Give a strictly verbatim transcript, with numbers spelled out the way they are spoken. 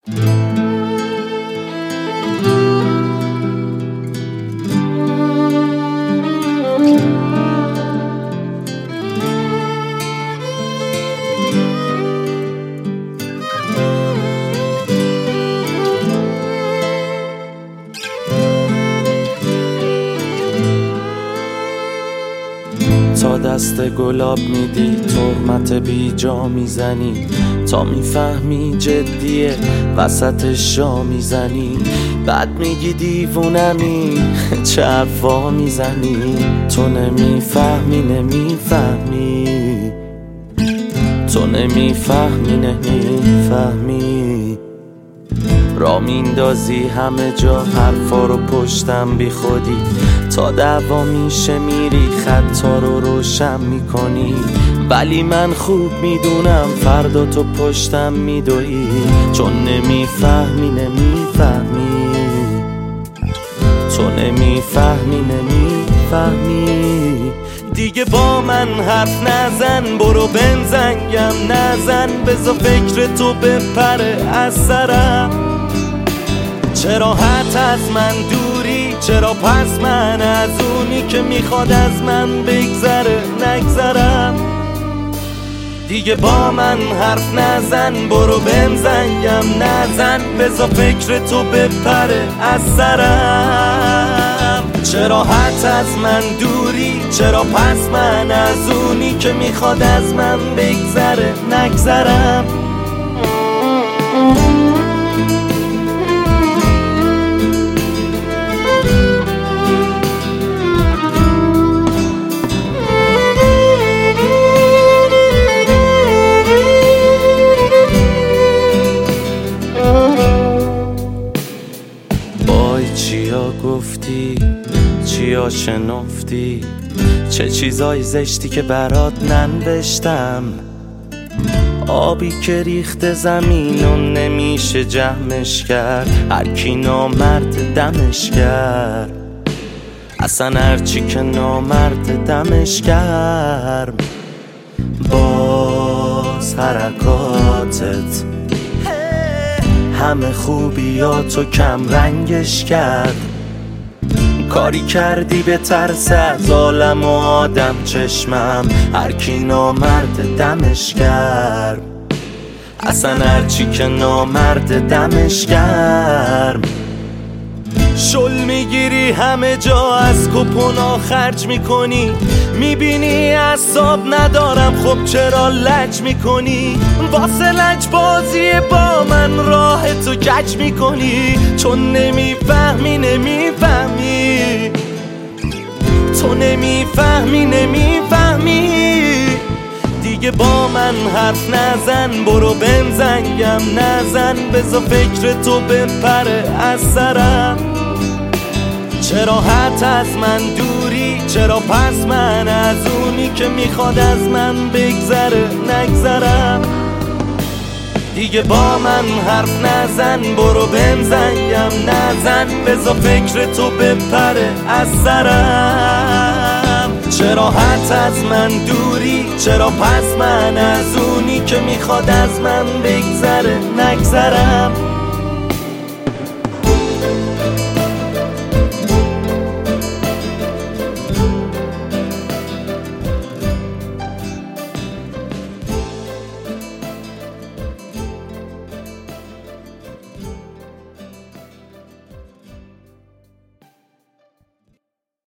تا دست گلاب میدی تهمت بی جا میزنی، تا میفهمی جدیه وسطش جا میزنی، بعد میگی دیوونمی چه حرفا میزنی. تو نمیفهمی نمیفهمی تو نمیفهمی نمیفهمی را میندازی همه جا حرفا رو پشتم بی خودی، تا دعوا میشه میری خطا رو روشن میکنی، ولی من خوب میدونم فردا تو پشتم میدوی، چون نمیفهمی نمیفهمی تو نمیفهمی نمیفهمی دیگه با من حرف نزن، برو بنزنگم نزن، بذار فکر تو بپره از سرم. چرا حت از من دوری، چرا پس من از اونی که میخواد از من بگذره نگذرم. دیگه با من حرف نزن، برو بنزنگم نزن، بذار فکر تو بپره از سرم. چرا حت از من دوری، چرا پس من از اونی که میخواد از من بگذره نگذرم. چیا گفتی، چیا شنفتی، چه چیزای زشتی که برات ننوشتم. آبی که ریخته زمین و نمیشه جمعش کرد، هر کی نامرد دمش کرد، اصلا هرچی که نامرد دمش کرد. باز حرکاتت همه خوبیاتو کم رنگش کرد، کاری کردی به ترس از عالم و آدم چشمم، هر کی نامرد دمش کرد، اصلا هرچی که نامرد دمش کرد. شل میگیری همه جا از کپونا خرج میکنی، میبینی اعصاب ندارم خب چرا لج میکنی، واسه لج بازی با من راه تو کج میکنی، چون نمیفهمی نمیفهمی تو نمیفهمی نمیفهمی دیگه با من حرف نزن، برو بنزنگم نزن، بذار فکر تو بپره از سرم. چرا حت از من دوری، چرا پس من از اونی که میخواد از من بگذره نگذرم. دیگه با من حرف نزن، برو بنزنگم نزن، بذار فکر تو بپره از سرم. چرا حت از من دوری، چرا پس من از اونی که میخواد از من بگذره نگذرم.